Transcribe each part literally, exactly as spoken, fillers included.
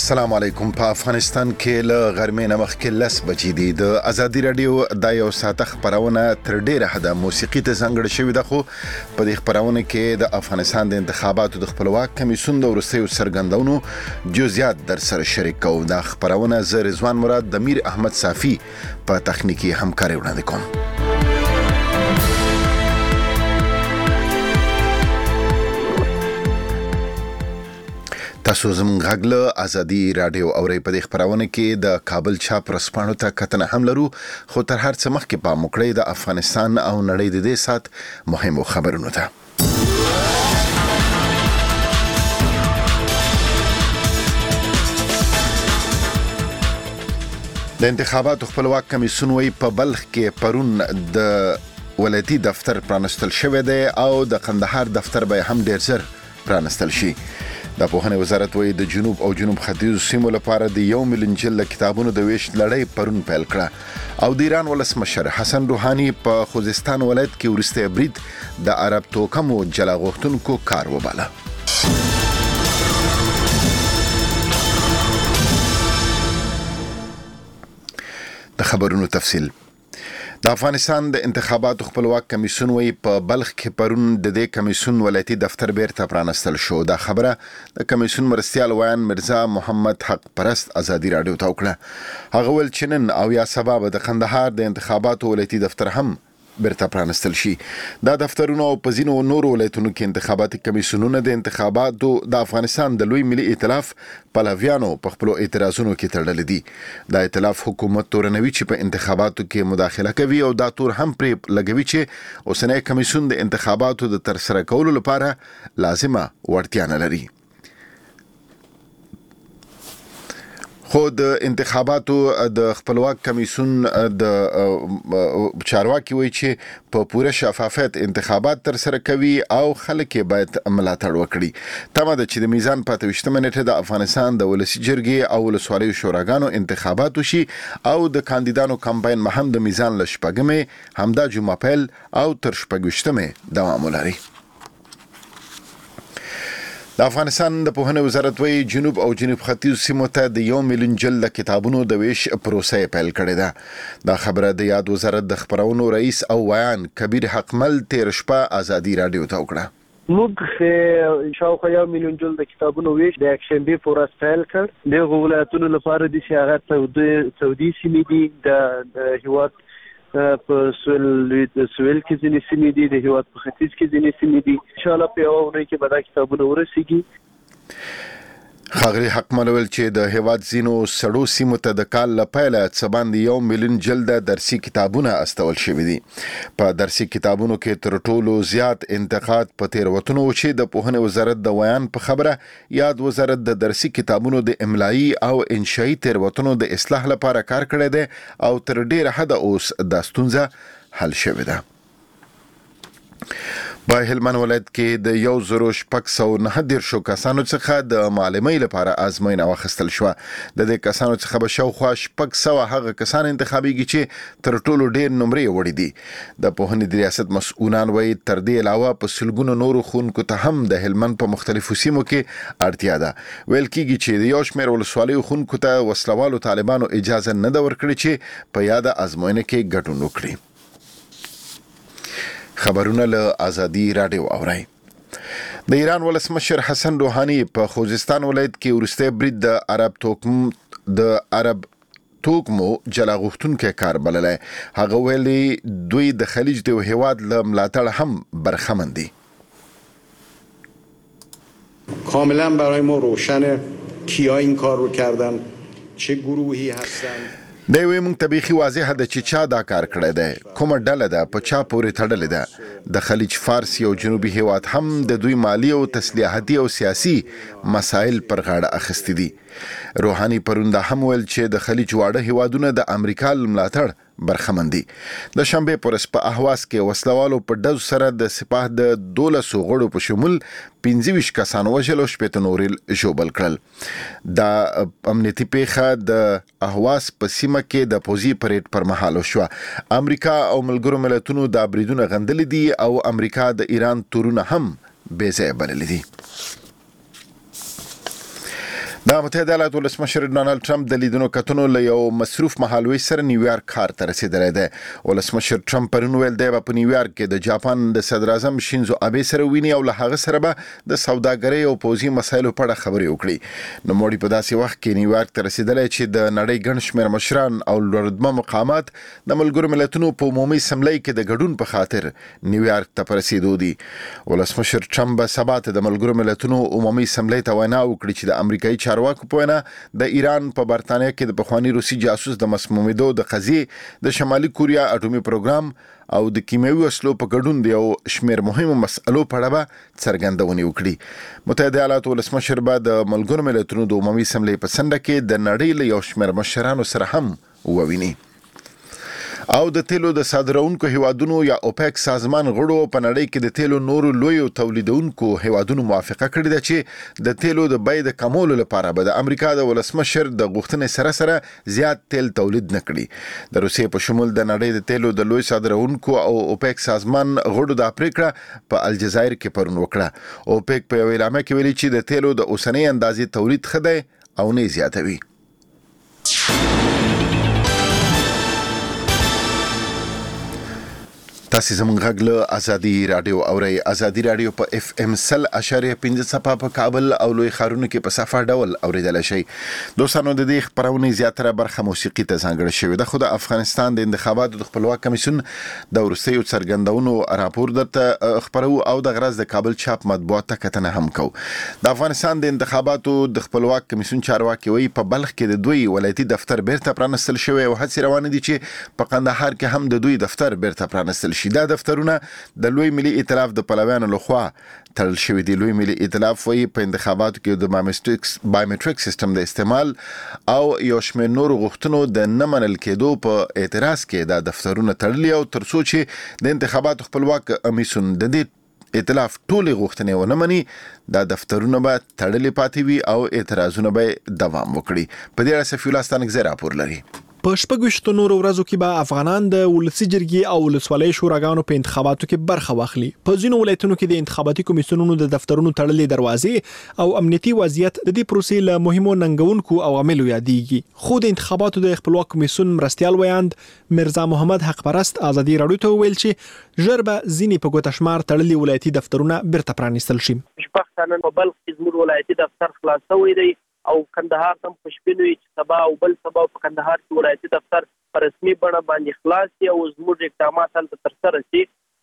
السلام علیکم. په افغانستان کې له غرمې نه مخکې لس بجې دي. د ازادي رادیو د یو ساعته خپرونه تر ډیره حده موسیقي ته ځانګړې شوې ده، خو په دې خپرونه کې د افغانستان د انتخاباتو د خپلواک کمیسیون د وروستیو څرګندونو جزئیات در سره شریک کوو. دا خپرونه زه رضوان مراد د میر احمد صافي په تخنیکي همکاري وړاندې کوم. تاسو زموږ غږ له ازادي رادیو اورئ. په دې خپرونه کې د کابل چاپ ورځپاڼو ته کتنه هم لرو، خو تر هر څه مخکې پام وکړئ د افغانستان او نړۍ د دې ساعت مهمو خبرونو ته. د انتخاباتو خپلواک کمیسیون وايي په بلخ کې پرون د ولایتي دفتر پرانستل شوی دی او د قندهار دفتر به هم ډیر زر پرانستل شي. د پوهنې وزارت وايي د جنوب او جنوب ختیځو سیمو لپاره د یو میلیون جلد کتابونو د ویش لړۍ پرون پیل کړه او د ایران ولسمشر حسن روحاني په خوزستان ولایت کې وروستی برید د عرب توکمو جلا غوښتونکو کار وباله. د خبرونو تفصیل. د افغانستان د انتخاباتو خپلواک کمیسیون وايي په بلخ کې پرون د دې کمیسیون ولایتي دفتر بیرته پرانستل شو. دا خبره د کمیسیون مرستیال ویان مرزا محمد حق پرست ازادي رادیو ته وکړه. هغه ویل چې نن او یا سبا به د قندهار د انتخاباتو ولایتي دفتر هم بیرته پرانستل شي. دا دفترونه او په ځینو نورو ولایتونو کې انتخاباتي کمیسیونونه د انتخاباتو د افغانستان د لوی ملي ائتلاف پلویانو په خپلو اعتراضونو کې تړلي دي. دا ائتلاف حکومت تورنوي چې په انتخاباتو کې مداخله کوي او دا تور هم پرې لګوي چې اوسنی کمیسیون د انتخاباتو د ترسره کولو لپاره لازمه وړتیا نه لري. خو د انتخاباتو د خپلواک کمیسیون د چارواکي وایي چې په پوره شفافیت انتخابات تر سره کوي او خلک باید ملاتړ وکړي. تمه ده چې د میزان په اته ویشتمه نیټه د افغانستان د ولسي جرګې او ولسوالیو شوراګانو انتخابات وشي او د کاندیدانو کمپاین هم د میزان له شپږمې همدا جمعه پیل او تر شپږ ویشتمې دوام ولري. د افغانستان د پوهنې وزارت وايي جنوب او جنوب ختیځو سیمو ته د یو میلیون جلد کتابونو د ویش پروسه پیل کړې ده. دا خبره د یاد وزارت د خبرونو رئیس او ویان کبیر حقمل تیر شپه ازادي رادیو ته وکړه. موږ شاوخوا یو میلیون جلد کتابونو ویش د یکشنبې په ورځ پیل کړ. دغه ولایتونو لپاره د هغه سعودي سیمې دي، د هیواد په سویل سویل کې ځینې سیمې دي، د هیواد په ختیځ کې ځینې سیمې دي. ان شاء الله په یوه ورځ کې به دا کتابونه ورسیږي. ښاغلي حقمل ویل چې د هیواد ځینو سړو سیمو ته د کال له پیله څه باندې یو میلیون جلده درسي کتابونه استول شوي دي. په درسي کتابونو کې تر ټولو زیات انتقاد په تېروتنو و چې د پوهنې وزارت د ویان په خبره یاد وزارت د درسي کتابونو د املایي او انشایي تېروتنو د اصلاح لپاره کار کړی دی او تر ډیره حده اوس دا ستونزه حل شوې ده. په هلمند ولایت کې د یو زرو شپږ سوه نهه دېرشو کسانو څخه د معلمۍ لپاره ازموینه واخیستل شوه. د دې کسانو څخه به شاوخوا شپږ سوه هغه کسان انتخابیږي چې تر ټولو ډېر نمرې وړي دي. د پوهنې د ریاست مسؤلان وایي تر دې علاوه په سلګونو نورو ښوونکو ته هم د هلمند په مختلفو سیمو کې اړتیا ده. ویل کېږي چې د یو شمېر ولسوالیو ښوونکو ته وسلوالو طالبانو اجازه نه ده ورکړې چې په یاده ازموینه کې ګډون وکړي. خبرونه له ازادي رادیو اورئ. د ایران ولسمشر حسن روحاني په خوزستان ولایت کې وروستی برید د عرب توکم د عرب توکمو جلا غوښتونکي کار بللی. هغه ویلي دوی د خلیج د هیواد له ملاتړ هم برخمن دي. کاملا برای ما روشنه کیا این کار رو کردن، چه گروهی هستن. دی وی مونږ ته بیخي واضحه ده چې چا دا کار کړی دی، کومه ډله ده، په چا پورې تړلې ده. د خلیج فارس یو جنوبي هیواد هم د دوی مالی او تسلیحاتي او سیاسي مسایل پر غاړه اخیستي دي. روحاني پرون دا هم ویل چې د خلیج واړه هیوادونه د امریکا ملاتړ برخمن دي. د شنبې پر ورځ په اهواز کې وسلوالو په ډزو سره د سپاه د دولسو غړو په شمول پنځه ویشت کسان وژل او شپېته نور ژوبل کړل. دا امنیتي پیښه د اهواز په سیمه کې د پوځي پریډ پر مهال وشوه. امریکا او ملګرو ملتونو دا بریدونه غندلي دي او امریکا د ایران تورونه هم بې ځایه بللي دي. د متحده ایالاتو ولسمشر ډونالد ټرمپ د لیدنو کتنو له یو مصروف مهالوي سره نیویارک ښار ته رسیدلی دی. ولسمشر ټرمپ پرون ویل دی په نیویارک کې د جاپان د صدر اعظم شینزو آبه سره ویني او له هغه سره به د سوداګرۍ او پوځي مسایلو په اړه خبرې وکړي. نو موړي په داسې وخت کې نیویارک ته رسیدلی چې د نړۍ ګڼ شمېر مشران او لوړرتبه مقامات د ملګرو ملتونو په عمومي اسمبلۍ کې د ګډون په خاطر نیویارک ته په رسیدو دي. ولسمشر ټرمپ به سبا ته د ملګرو ملتونو عمومي اسمبلۍ ته وینا وکړي چې د امریکایي چارواکو په وینا د ایران په برتانیا کې د پخوانی روسي جاسوس د مسمومیدو د قضیې د شمالي کوریا اټومي پروګرام او د کیمیاوي وسلو په ګډون د یو شمېر مهمو مسألو په اړه څرګندونې وکړي. متحده ایالاتو ولسمشر به د ملګرو ملتونو د عمومي اسمبلۍ په څنډه کې د نړۍ له یو شمېر مشرانو سره هم وویني. او د تیلو د صادرونکو هیوادونو یا اوپیک سازمان غړو په نړۍ کې د تیلو نورو لویو تولیدونکو هیوادونو موافقه کړې ده چې د تیلو د بیې د کمولو لپاره به د امریکا د ولسمشر د غوښتنې سره سره زیات تیل تولید نه کړي. د روسیې په شمول د نړۍ د تیلو د لوی صادرونکو او اوپیک سازمان غړو د پریکړه په الجزایر کې پرون وکړه. اوپیک په یو اعلامیه کې ویلي چې د تیلو د اوسنۍ اندازې تولید ښه دی او نه زیاتوي. تاسو زموږ غږ له ازادي رادیو اورئ. ازادي رادیو په اف ام سل اشاریه پنځه صفه په کابل او لوی ښارونو کې په صفه ډول اوریدل شي. دوستانو د دې خبرونه زیاتره برخه موسیقي ته ځانګړې شوې ده. خو د افغانستان د انتخاباتو د خپلواک کمیسیون د وروستیو څرګندونو راپور درته خبرو او د غرض د کابل چاپ مطبوعات ته کتنه هم کو. د افغانستان د انتخاباتو د خپلواک کمیسیون چارواکي وایي په بلخ کې د دوی ولایتي دفتر بیرته پرانستل شوی او هڅې روانې دي چې په قندهار کې هم د دوی دفتر بیرته پرانستل شي. دا دفترونه د لوی ملي ائتلاف د پلویانو لخوا تړل شوی دی. لوی ملي ائتلاف وایي په انتخاباتو کې د بایومټریک بایومټریک سیستم د استعمال او یو شمېر نور غوښتنو د نه منل کېدو په اعتراض کې دا دفترونه تړلي او تر څو چې د انتخاباتو خپلواک کمیسیون د دې ائتلاف ټولې غوښتنې ونه مني دا دفترونه به تړلي پاتې وي او اعتراضونه به دوام وکړي. په دې اړه سفیع الله ستانکزی راپور لري. په شپږ نور ورځو کې به افغانان د ولسی جرګې او ولسوالۍ شوراګانو په انتخاباتو کې برخه واخلي. په ځینو ولایتونو کې د انتخاباتي کمیسیونونو د دفترونو تړلې دروازې او امنیتي وضعیت د دې پروسې له مهمو ننګونکو عواملو یادېږي. خو د انتخاباتو د خپلواک کمیسیون مرستيال ویاند مرزا محمد حق پرست ازادي راډیو ته ویل چې ژر به ځینې په ګوته شمار تړلې ولایتي دفترونه بیرته پرانیستل شي. شپږ په بلخ کې زموږ ولایتي دفتر خلاص شوی دی او کندهار هم خوشبینوي چې سبا او بل سبا په کندهار کې ولایتي دفتر په رسمي بڼه باندې خلاص شي او زموږ اقدامات هلته ترسره شي.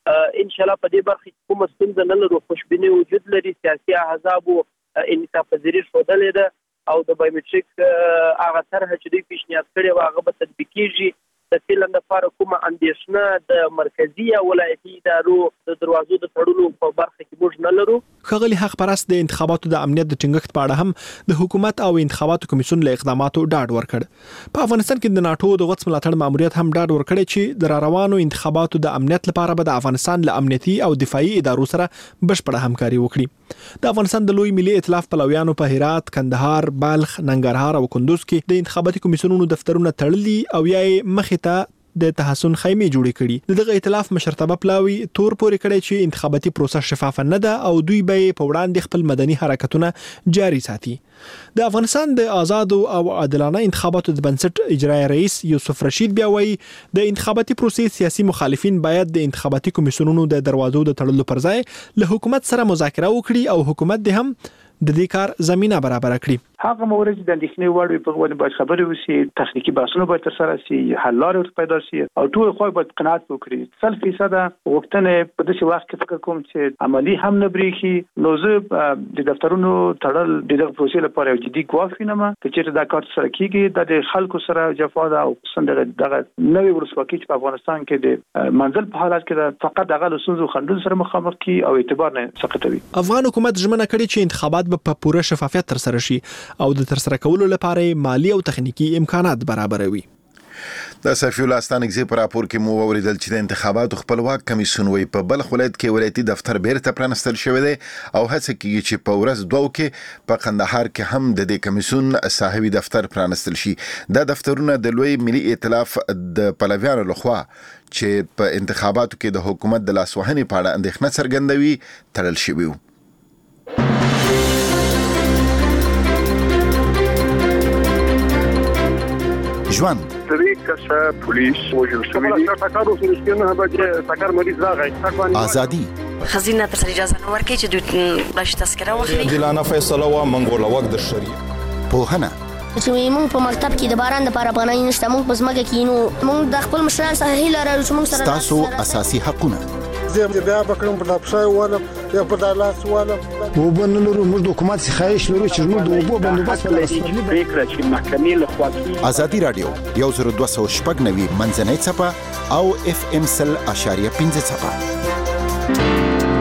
ان شاء الله په دې برخه کې کومه ستونزه نه لرو. خوشبیني وجود لري. سیاسي احزاب انعطاف پذیری ښودلې ده او د بایومټریک هغه طرح چې دوی پیشنهاد کړی و هغه به تطبیق کیږي. د فعلا لپاره کومه اندېښنه د مرکزي او ولایتي ادارو د دروازو د تړلو په برخه کې موږ نه لرو. ښاغلي حق پرست د انتخاباتو د امنیت د ټینګښت په اړه هم د حکومت او انتخاباتو کمیسیون له اقداماتو ډاډ ورکړ. په افغانستان کې د ناتو د غوڅ ملاتړ ماموریت هم ډاډ ورکړي چې د روانو انتخاباتو د امنیت لپاره به د افغانستان له امنیتي او دفاعي ادارو سره بشپړه همکاري وکړي. د افغانستان د لوی ملي ائتلاف پلویانو په هرات، کندهار، بلخ، ننګرهار او کندوز کې د انتخاباتي کمیسیونونو دفترونه تړلي او یا مخې ته د تحسن خیمه جوړې کړي. دغه ائتلاف مشرتابه پلاوی تور پورې کړی چې انتخاباتي پروسه شفاف نه ده او دوی به په وړاندې خپل مدني حرکتونه جاري ساتي. د افغانستان د آزاد او عادلانه انتخاباتو د بنسټ اجرایی رئیس یوسف رشید بیا وایي د انتخاباتي پروسې سیاسي مخالفین باید د انتخاباتي کمیسیونونو د دروازو د تړلو پر ځای له حکومت سره مذاکره وکړي او حکومت د هم د دې کار زمينه برابر کړي. هغه مورد د اندېښنې وړ په وړاندې باید خبرې وشي، تخنیکی بحثونه باید ترسره شي، حل لارې پیدا شي او ټول خو باید قناعت وکړي. سل فیصد وختونه په داسې وخت کې فکر کوم چې عملی هم نه بریښي. نو زه د دفترونو تړل د دغه پروسې لپاره یو جدي ګواښ وینم چې دا کار سره کیږي د خلکو سره جفا ده او څنګه دغه نوې ولسواکي په افغانستان کې د منزل په حالت کې ده فقط دغه لسونزو خندل سره مخامخ کی او اعتبار نه سقطوي. افغان حکومت ژمنه کړې چې انتخابات په پوره شفافیت ترسره شي او د ترسره کولو لپاره مالی او تخنیکی امکانات برابروي. د سفیع الله ستانکزی په راپور کې مو وریدل چې د انتخاباتو خپلواک کمیسیون وی په بلخ ولایت کې ولایتي دفتر بیرته پرانستل شوی دی او هڅه کوي چې په ورځ دوه کې په قندهار کې هم د دې کمیسیون صاحبي دفتر پرانستل شي. دا دفترونه د لوی ملي ائتلاف د پلویانو لخوا چې په انتخاباتو کې د حکومت د لاسوهنې په اړه اندېښنه څرګندوي تړل شوي وو. ژوند درې کسه پولیس وژل شوي دي ټاکر اوس رښتینه هغه ټاکر مریض راغی ازادي خزینه تر اجازه نه ورکړي چې دوی بلش تذکره واخلي دلانه فیصله وا منګول وخت د شریعه پوهنه چې موږ په مکتب کې د باران لپاره پناه نشته موږ په ځمکه کې نو موږ د خپل مشران سره هیله لرو چې موږ سره تاسو اساسي حقونه زه بیا بکرم په دپسای ولم یا په دالاس ولم وبنلرو موږ د حکومت څخه خواهش لرو چې موږ د اوبو بندوبست په لاس فکر چې محکمې له خوا ازادي رادیو یو زر دوه سوه شپږ نوي منځنۍ څپه او اف ام سل اشاریه پنځه څپه.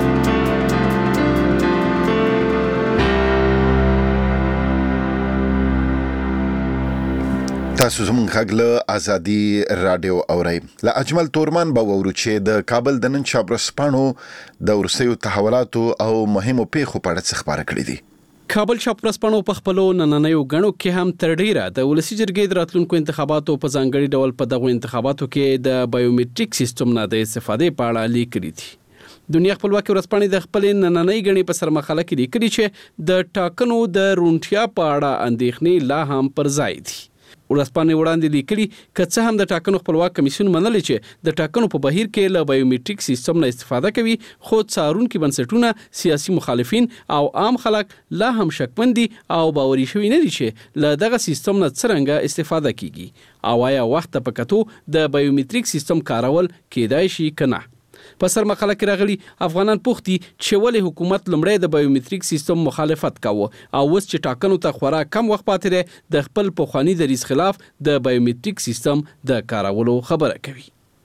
تاسو زموږ غږ له ازادي رادیو اورئ. له اجمل تورمان به وورو چې د کابل د نن شابرسپانو د ورسېو تحولاتو او مهمو پیښو په اړه خبره کړې دي. کابل شاپرسپانو په خپلو نننیو غنو کې هم تر ډیره د ولسی جرګې د راتلونکو انتخاباتو په ځانګړي ډول په دغه انتخاباتو کې د بایومټریک سیستم نه د استفادې په اړه لیکلي دي. دنیا خپلواکي ورځپاڼې د خپل نننۍ غني په سرمخاله کې لیکلي چې د ټاکنو د رونټیا په اړه اندېښنې لا هم پر ځای دي. ورځپاڼې وړاندې لیکلي که هم د ټاکنو خپلواک کمیسیون منلي چې د ټاکنو په بهیر کې له بایومټریک سیستم نه استفاده کوي، خو څارونکي بنسټونه، سیاسي مخالفین او عام خلک لا هم شکمن دي او باوري شوي نه دي چې له دغه سیستم نه څرنګه استفاده کیږي او آیا وخت په کتو د بایومټریک سیستم کارول کېدای شي کنه. په سر مقاله کې راغلي افغانان پوښتي چې ولې حکومت لمړی د بایومټریک سیستم مخالفت کاوه او اوس چې ټاکنو ته خورا کم وخت پاتې دی د خپل پخواني دریځ خلاف د بایومټریک سیستم د کارولو خبره کوي.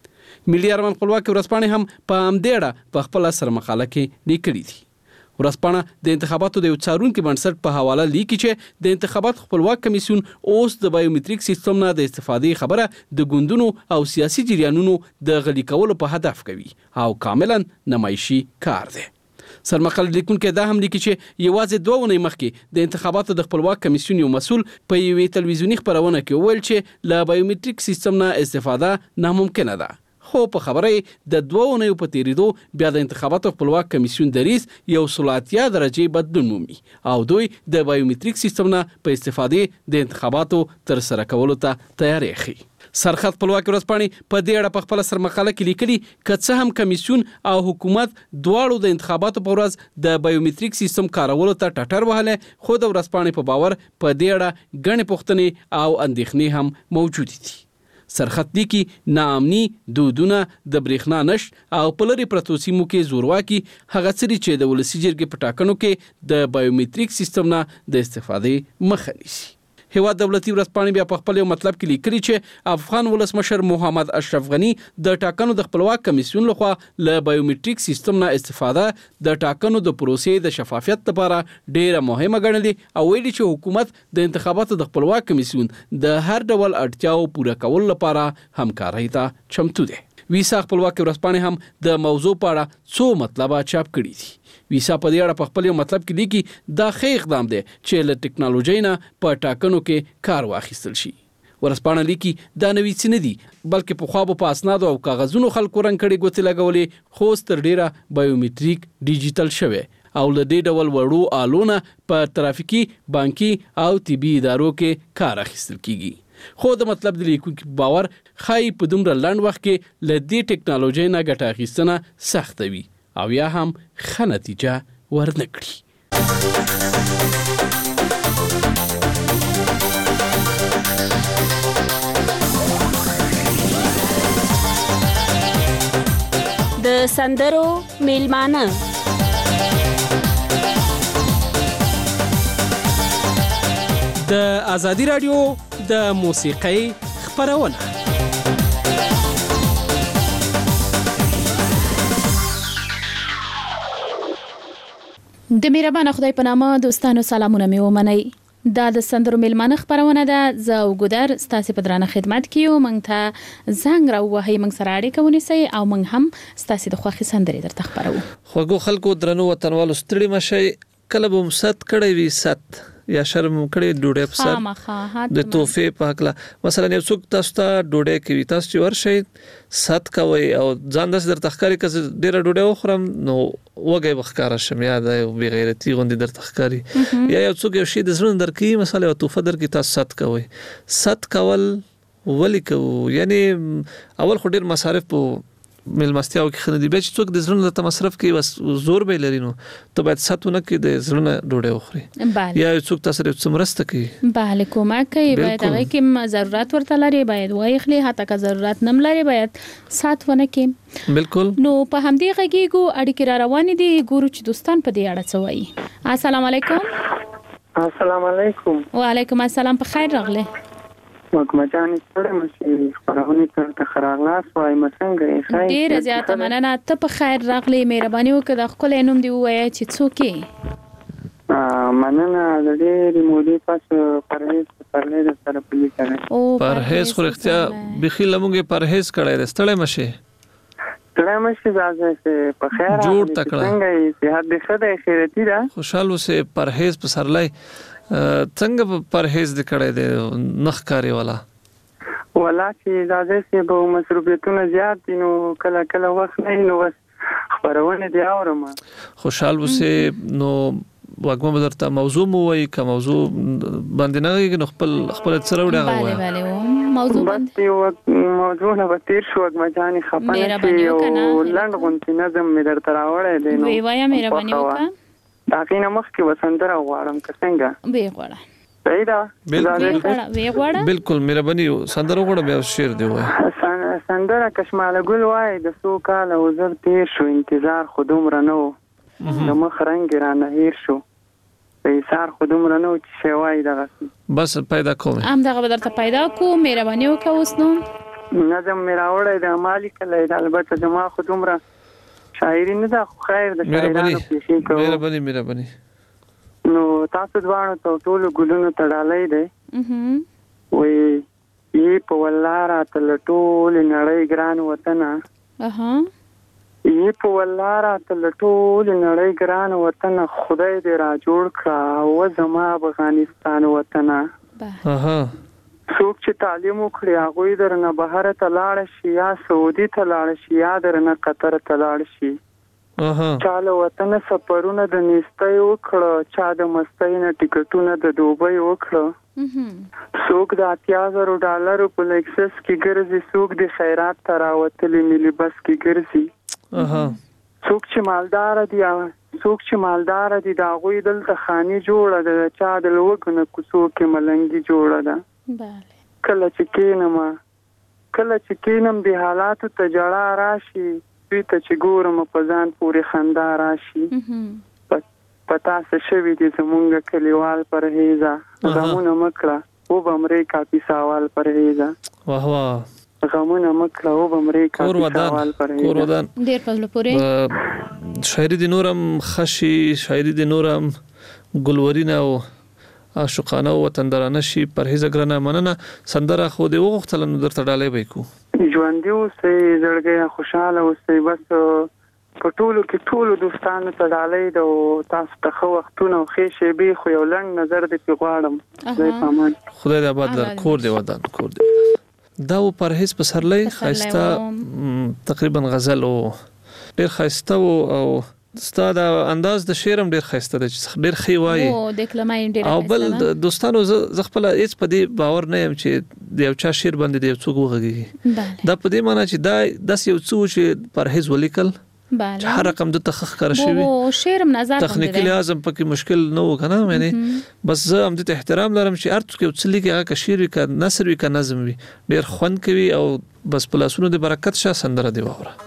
ملي ارمان خپلواکي ورځپاڼې هم په همدې اړه په خپله سر مقاله کې لیکلي دي. ورځپاڼه د انتخاباتو د یو څارونکي بنسټ په حواله لیکي چې د انتخابات خپلواک کمیسیون اوس د بایومټریک سیستم نه د استفادې خبره د ګوندونو او سیاسي جریانونو د غلي کولو په هدف کوي او کاملا نمایشي کار دی. سرمقاله لیکونکي دا هم لیکي چې یوازې دوه ونې مخکې د انتخاباتو د خپلواک کمیسیون یو مسؤل په یوې تلویزیوني خبرونه کې وویل چې له بایومټریک سیستم نه استفاده ناممکنه ده، خو په خبره د دوه اونیو په تیریدو بیا د انتخاباتو خپلواک کمیسیون دریځ یو سلاتیا درجه بدلون مومي او دوی د بایومټریک سیستم نه په استفادې د انتخاباتو تر سره کولو ته تیاری ښيي. سرخط خپلواکي ورځپاڼې په دې اړه په خپله سرمقاله کې لیکلي که څه هم کمیسیون او حکومت دواړو د انتخاباتو په ورځ د بایومټریک سیستم کارولو ته ټټر وهلی، خو د ورځپاڼې په باور په دې اړه ګڼې پوښتنې او اندېښنې هم موجودې دي. سرخط لیکي ناامني، دودونه، د برېښنا نشت او په لرې پرتو سیمو کې زورواکي هغه څه دي چې د ولسي جرګې په ټاکنو کې د بایومټریک سیستم نه د استفادې مخه نیسي. هیواد دولتي ورځپاڼې بیا په خپل یو مطلب کې لیکلي چې افغان ولسمشر محمد اشرف غني د ټاکنو د خپلواک کمیسیون لخوا له بایومټریک سیستم نه استفاده د ټاکنو د پروسې د شفافیت لپاره ډیره مهمه ګڼلې او ویلي چې حکومت د انتخاباتو د خپلواک کمیسیون د هر ډول اړتیاو پوره کولو لپاره همکارۍ ته چمتو دی. ویسا خپلواکي ورځپاڼې هم د موضوع په اړه څو مطلبه چاپ کړي دي. ویسا په دې اړه په خپل یو مطلب کې لیکي دا ښه اقدام دی چې له ټکنالوژۍ نه په ټاکنو کې کار واخیستل شي. ورځپاڼه لیکي دا نوي څه نه دي بلکې پخوا به په اسنادو او کاغذونو خلکو رنګ کړي ګوتې لګولې، خو اوس تر ډیره بایومټریک ډیجیټل شوی او له دې ډول وړو آلونه په ترافیکي، بانکي او طبي ادارو کې کار اخیستل کیږي. خو د مطلب د لیکونکي باور ښایي په دومره لنډ وخت کې له دې ټکنالوژۍ نه ګټه اخیستنه سخته وي او یا هم ښه نتیجه ورنه کړي. د سندرو میلمانه د ازادي رادیو د موسیقۍ خبرونه. د مهربان خدای په نامه دوستانو سلامونه مې ومنئ. دا د سندرو میلمانه خبرونه ده. زه وګدر ستاسو په درانه خدمت کې یو. موږ ته زنګ راوهئ، موږ سره اړیکه ونیسئ او موږ هم ستاسو د خوښې سندرې درته خبرو. خوږو خلکو، درنو وطنوالو، ستړي مشئ. کله به مو ست کړی وي، ست یا شرم کړی ډوډۍ په سر د توفې په حقله. مثلا یو څوک تاسو ته ډوډۍ کوي، تاسو چې ورشئ ست کوئ او ځان داسې درته ښکاري که زه ډېره ډوډۍ وخورم نو وږی به ښکاره شم یا د یو بې غیرتي غوندې درته ښکاري، یا یو څوک یو شی د زړه نه درکوي، مثلا یو تحفه درکوي، تاسو ست کوئ. ست کول ولی کو یعنی اول خو ډیر مصارف په ملمستیاو کې خندي به چې څوک د زړه ته مصرف کوي بس زور به لري نو ته باید ساتونه کې د زړه ډوډۍ وخوري یا څوک تاسو سره څمرسته کوي bale کومه کوي باید هغه کې ضرورت ورته لري باید وای خلی حتی که ضرورت نم لري باید ساتونه کې بالکل نو په همدې غږیګو اړیکې را روانې دي ګورو چې دوستان په دې اړه څه وایي السلام علیکم السلام علیکم وعلیکم السلام په خیر راغله مګمجانې ستړی مشي خبرونه تر خراغلاس وای مسنګ یې خیر ډیر زیاته مننه ته په خیر راغلی مهرباني وکړه د خپل نوم دی وایي چې څوک یې مننه د دې مودې پس پرهیز پرهیز سره پلی کړه او پرهیز خو اختیا بخیل موږ پرهیز کړی د ستړی مشي ستړی مشي ځکه په خیر جوړ تکړه څنګه یې صحت دې ښه ده خیرتی ده خوشاله اوسه پرهیز په سرلای څنګه پرهیز د کړه د نخ کاری والا ولا چې زاده سي به مصروفیتونه زیات دي نو کله کله وخت نه نو بس خبرونه دی اورم خوشاله اوسه نو واګم بدرته موضوع مو وای که موضوع باندې نه نو خپل خپل سره وډه وای bale bale موضوع باندې یو موضوع نه وتیر شو مجاني خپانه شي او لاند غونتی نظم مې درته راوړې دی نو وی وایا مهرباني وکړه دا کینه مخ کې وسندره غواړم که څنګه به غواړه صحیح ده بالکل وی غواړه بالکل مهرباني سندره غواړم بیا شعر دی وای سندره کشماله ګل وای د سو کال او زر تیر شو انتظار خودم رنو د مخ رنگ را نه هیر شو پیسار خودم رنو چې شوای دغه بس پیدا کوم ام دغه بدرته پیدا کو مهرباني وکړه اوس نو نظم مې راوړی د مالک له البته زما خودم را شاعری نه ده خیر د شاعرانو پیښې کوو مهرباني مهرباني نو تاسو دوانو ته ټول ګلونو تړالای دی وې یې په ولاره تل ټول نړۍ ګران وطن اها یې په ولاره تل ټول نړۍ ګران وطن خدای دې را جوړ کړه او زما افغانستان وطن اها څوک چې تعلیم وکړي هغه درنه بهر ته لاړ شي یا سعودي ته لاړ شي یا درنه قطر ته لاړ شي اها چاله وطن سفرونه د نيستي وکړه چا د مستۍ نه ټیکټونه د دوبۍ وکړه څوک د اتیا زره ډالر په لیکسس کې ګرځي څوک د خیرات تراوتلې ملي بس کې ګرځي اها څوک چې مالدار دي څوک چې مالدار دي دا غوي دلته خاني جوړه ده چا د لوګنه کوڅو کې ملنګي جوړه ده bale کله چې کینم کله چې کینم د حالاتو ته جړه راشي دوی ته چې ګورم په ځان پورې خندا راشي پتا څه شوي دي زمونږ کلیوال پرهیزه غمونه مکړه او به امریکا پیساوال پرهیزه واه واه غمونه مکړه او به امریکا پیساوال پرهیزه کور ودان ډیر په پورې شاعری د نورم خشي شاعری د نورم ګلورینه او عاشقانه او وطندرانه شي پرهیزګرانه مننه سندره خو دی وغختل نو درته ډالې به کو ژوند دی اوسې زړګي خوشاله اوسې بس په ټولو کې ټولو دوستانو ته ډالې دو تاسو ته خو وختونه خو شي به خو یو لنډ نظر دی غواړم زه پامان خدای دې آباد لر کور دی ودان کور دی دا و پرهیز په سرلې خاصه تقریبا غزل او ډیر خاصه او ستاد انداز د شعرم ډیر خسته ده چې ډیر خي وایي او د کلمای ډیر او بل دوستانو ز خپل هیڅ په دې باور نه يم چې د یو چا شعر باندې د یو څوک وغږیږي دا په دې معنی چې دا د یو څو چې پرهیز ولیکل bale هر رقم د تخخ کار شي او شعرم نظر تخنیکی لازم پکې مشکل نه و کنه معنی بس زه هم د احترام لرم چې ارته کې وڅلی کې هغه شعر وی ک نثر وی ک نظم وی ډیر خوند کوي او بس پلاسونو د برکت شه سندره دی وره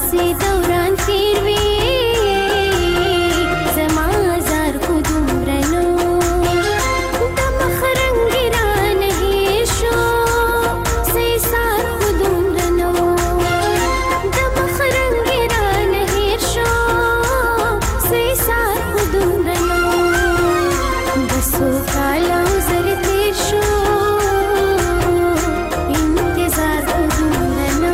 داسې دوران تیر وي زما زار خو دومره نو د مخ رنګ رانه هېر شو سې سار خو دومره نو د مخ رنګ رانه هېر شو سې سار خو دومره نو د څو کالو زر تېر شو انتظار خو دومره نو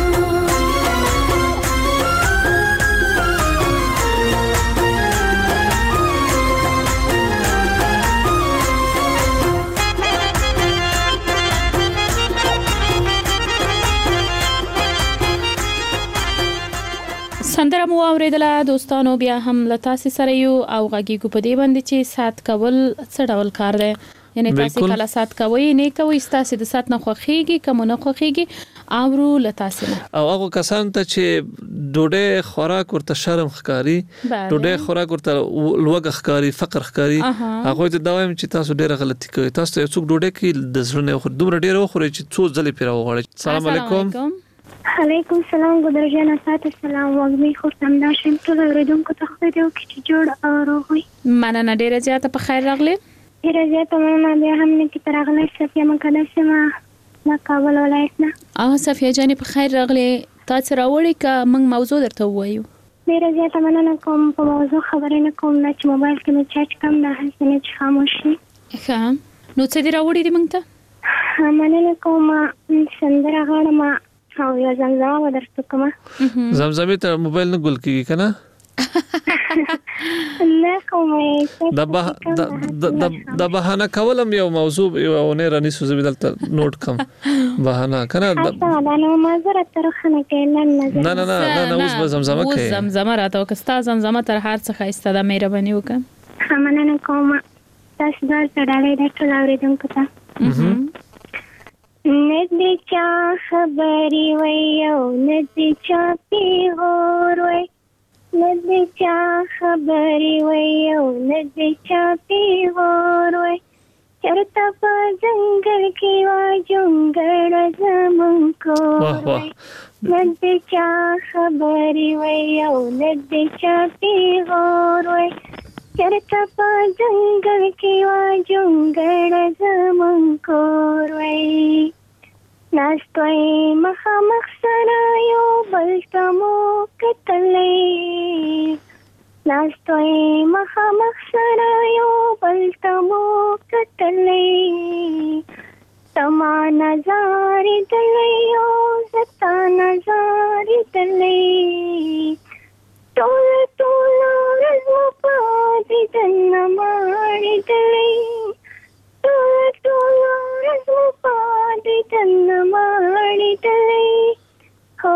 سندره مو اوریدله دوستانو، بیا هم له تاسو سره یو او غږیږو په دې باندې چې سات کول څه ډول کار دی. یعنی تاسو کله سات کوي نه کوي، تاسو د سات نه خوخيږي کوم نه خوخيږي اورو له تاسو او هغه کسان ته چې ډوډۍ خوراک ورته شرم ښکاری، ډوډۍ خوراک ورته لوګ ښکاری، فقر ښکاری، هغه ته دا وایم چې تاسو ډیره غلطي کوي. تاسو ته څوک ډوډۍ کې د زړه نه خور دومره ډیره خوري چې څو ځلې پیرا وغواړي. السلام علیکم. علیکم السلام ګودر جان، تاسو سلام وګمي خو سم دا شم ټول اوریدونکو ته خو دې وکړي چې جوړ او روغي. مننه ډیره زیاته په خیر راغلی. ډیره زیاته مننه، بیا هم نه کی ترغله صفیه مقدسه ما ما کابل ولایت نه. اه صفیه جان په خیر راغلی. تاسو راوړی ک موږ موضوع درته وایو. ډیره زیاته مننه کوم په موضوع خبرې نه کوم نه چې موبایل کې مې چارج کم نه هڅه نه خاموشي. ښه نو څه دی راوړی دی موږ ته؟ مننه کوم سندره غواړم او یا زمزمه درته کومه. زمزمه ته موبایل نه ګل کیږي کنه؟ نه کومه د د بهانه کولم یو موضوع یو نه رانی سوزه بدلته نوٹ کم بهانه کنه دا نو مازره تر خنه کې نه نه نه نه نه اوس به زمزمه کوي. اوس زمزمه راته وکستا زمزمه تر هر څه خایسته د مهرباني وکړه. مننه کوم تاسو دا ډالۍ درته اوریدونکو ته. ندی چا خبری وی او ندی چا پیغور وی ندی چا خبری وی او ندی چا پیغور وی چرتا پا جنگل کی وا جنگل زمون کور وی ندی چا خبری وی او ندی چا پیغور وی چرتا پا جنگل کی وا جنگل زمون کور وی ناستوی مخا مخسرا یو بلتمو کتلی ناستوی مخا مخسرا یو بلتمو کتلی تما نظاری دلی یو زتا نظاری دلی تولا تولا رزم پادی دن ماری دلی تولا تولا رزم پادی دن ماری دلی ہو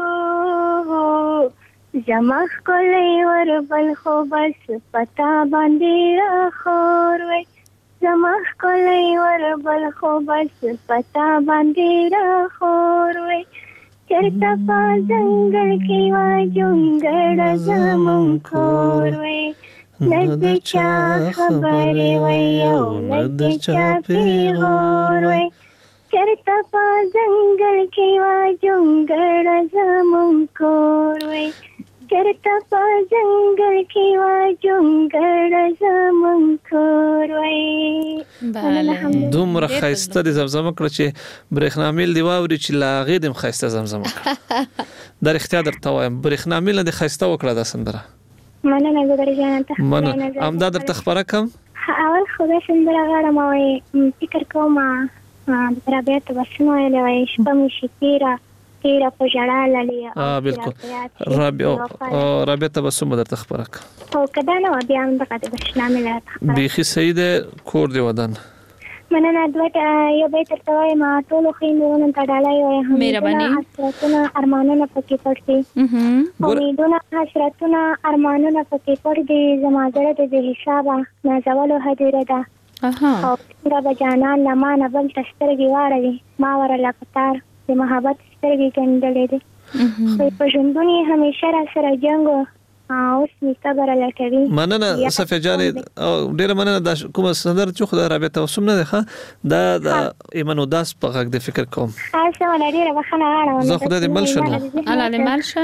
زمخ کلی ور بل خو بس پتا باندې را خور وی زمخ کلی ور بل خو بس پتا باندې را خور وی چرتا پا جنگل کی وا جنگل زمون کور وی ند چا خبری وی او ند چا پیغور وی چرتا پا جنگل کی وا جنگل زمون کور وی چرتا پا جنگل کی وا جنگل زمون کور وی. دومره خایسته د زمزمه کړ چې برېښنامیل دی واوري چې لاغې دم خایسته زمزمه کړ. در اختیار درته وایم برېښنامیل د خایسته وکړه د سندره. مننه ګورې جان ته. مننه امدا درته خبره کوم. اول خو دا سندره غواړم او فکر کوم د رابعه بسنو ویلې شپه مې شتیره تیرا په جړا لالي. اه بالکل رابعه رابعه تبسم درته خبره کوم. او کدا نو بیا هم دغه د بشنامل راته. بيخي سید کور دی ودان. مننه دوه یو به تر توای ما ټول خويندونو ته ډالای وای هم مهرباني حسرتونه ارمانونه پکې پټ دي. امیدونه حسرتونه ارمانونه پکې پټ دي. زما زړه د حسابه نازولو هدیره ده. اها او دا جانان لمانه بل تسترګي واړوي ما ورلا پتار د محبت سترګي کندلې دي. خو په ژوندونی همیشه را سره جنگ اوس می صبر لکوي. مننه صفیه جان او ډیره مننه د کوم سندر چې خدای رابطه توسم نه ده دا د ایمن وداس په غږ د فکر کوم. تاسو ولې ډیره وخنه غواړم. زه خدای دې ملشه الله دې ملشه.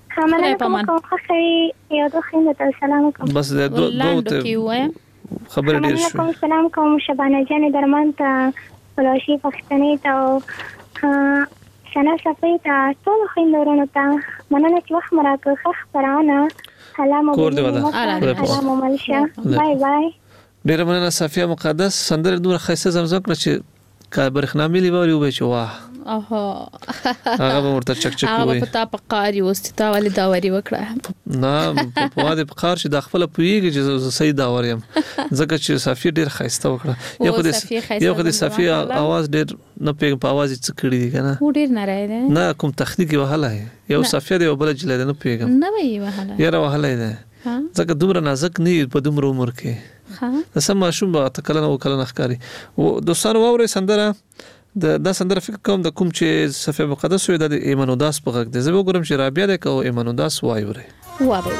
مننه کوم خوښي یو دوه خدمت السلام علیکم بس د دوه لاندو کې وایم خبر ډیر شو کوم سلام کوم شبانه جان درمان ته فلاشي پښتنې ته سنا صفي ته ټول خندورونو ته مننه چې وخت مراکه خبرانه سلام کور دی ودا سلام ملشه بای بای ډیر مننه صفیه مقدس سندره دوه خیسه زمزم کړ چې کا برخنامې لیوالي وبې چې واه اوه هغه ورته چک چک وای هغه پتا په قاری واستتا ولې داوري وکړه نه په واده په قار چې د خپل پویږي چې صحیح داور یم ځکه چې صفیه ډیر خیسته وکړه یو خو د یو خو د صفیه आवाज ډیر نه پیګ په आवाज چې کړی دی کنه و ډیر نه راځي نه کوم تخنیکی وهله یو صفیه دی بل جلد نه پیګم نه وی وهله یاره وهله ده ځکه دومره نازک نه په دومره عمر کې ها سم ماشوم به تکلن او کلن ښکاری او دوستانو وره سندره د دا سندره فکر کوم د کوم چې صفه مقدس وي د ایمان وداس په غږ دی زه وګورم چې رابعه ده کو ایمان وداس وای وره وای